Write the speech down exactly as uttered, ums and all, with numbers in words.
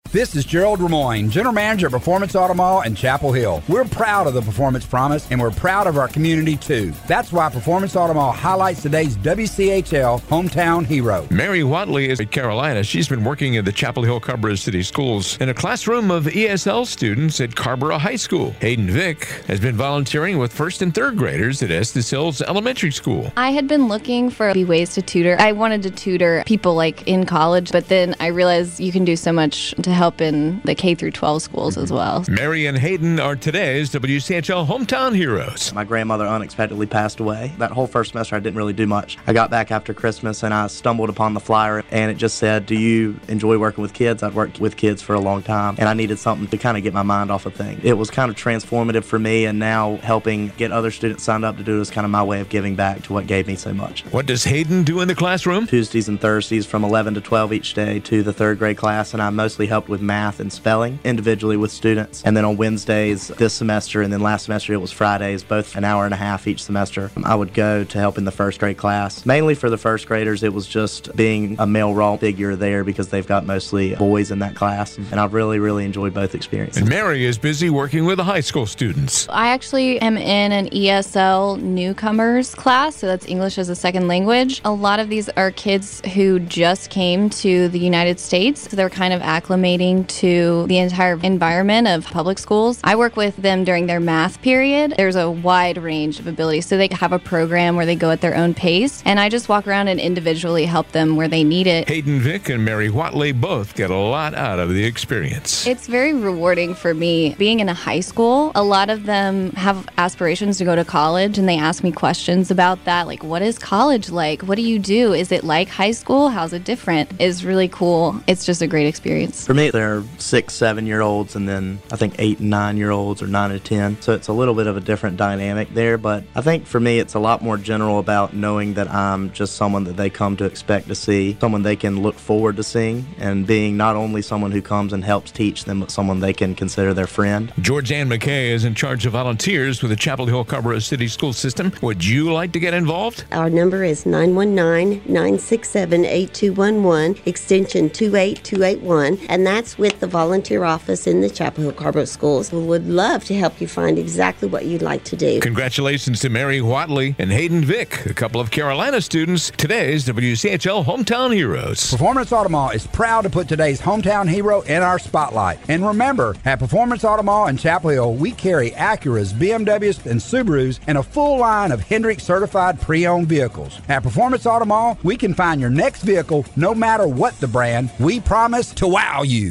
This is Gerald Ramoyne, General Manager of Performance Auto Mall in Chapel Hill. We're proud of the Performance Promise, and we're proud of our community, too. That's why Performance Auto Mall highlights today's W C H L Hometown Hero. Mary Watley is at Carolina. She's been working in the Chapel Hill Carrboro City Schools in a classroom of E S L students at Carrboro High School. Hayden Vick has been volunteering with first and third graders at Estes Hills Elementary School. I had been looking for ways to tutor. I wanted to tutor people like in college, but then I realized you can do so much to help in the K through twelve schools as well. Mary and Hayden are today's W C H L Hometown Heroes. My grandmother unexpectedly passed away. That whole first semester I didn't really do much. I got back after Christmas and I stumbled upon the flyer and it just said, do you enjoy working with kids? I'd worked with kids for a long time and I needed something to kind of get my mind off of things. It was kind of transformative for me, and now helping get other students signed up to do it is kind of my way of giving back to what gave me so much. What does Hayden do in the classroom? Tuesdays and Thursdays from eleven to twelve each day to the third grade class, and I mostly helped with math and spelling individually with students. And then on Wednesdays this semester, and then last semester it was Fridays, both an hour and a half each semester, I would go to help in the first grade class. Mainly for the first graders, it was just being a male role figure there because they've got mostly boys in that class, and I've really, really enjoyed both experiences. And Mary is busy working with the high school students. I actually am in an E S L newcomers class, so that's English as a second language. A lot of these are kids who just came to the United States, so they're kind of acclimating to the entire environment of public schools. I work with them during their math period. There's a wide range of abilities, so they have a program where they go at their own pace, and I just walk around and individually help them where they need it. Hayden Vick and Mary Watley both get a lot out of the experience. It's very rewarding for me. Being in a high school, a lot of them have aspirations to go to college, and they ask me questions about that, like, what is college like? What do you do? Is it like high school? How's it different? It's really cool. It's just a great experience. For me, there are six, seven-year-olds, and then I think eight and nine-year-olds, or nine to ten. So it's a little bit of a different dynamic there, but I think for me, it's a lot more general about knowing that I'm just someone that they come to expect to see, someone they can look forward to seeing, and being not only someone who comes and helps teach them, but someone they can consider their friend. George Ann McKay is in charge of volunteers with the Chapel Hill Carrboro City School System. Would you like to get involved? Our number is nine one nine, nine six seven, eight two one one, extension two eight two eight one, and that's with the volunteer office in the Chapel Hill Carrboro Schools. We would love to help you find exactly what you'd like to do. Congratulations to Mary Watley and Hayden Vick, a couple of Carolina students, today's W C H L Hometown Heroes. Performance Auto Mall is proud to put today's hometown hero in our spotlight. And remember, at Performance Auto Mall in Chapel Hill, we carry Acuras, B M Ws, and Subarus, and a full line of Hendrick certified pre-owned vehicles. At Performance Auto Mall, we can find your next vehicle no matter what the brand. We promise to wow you.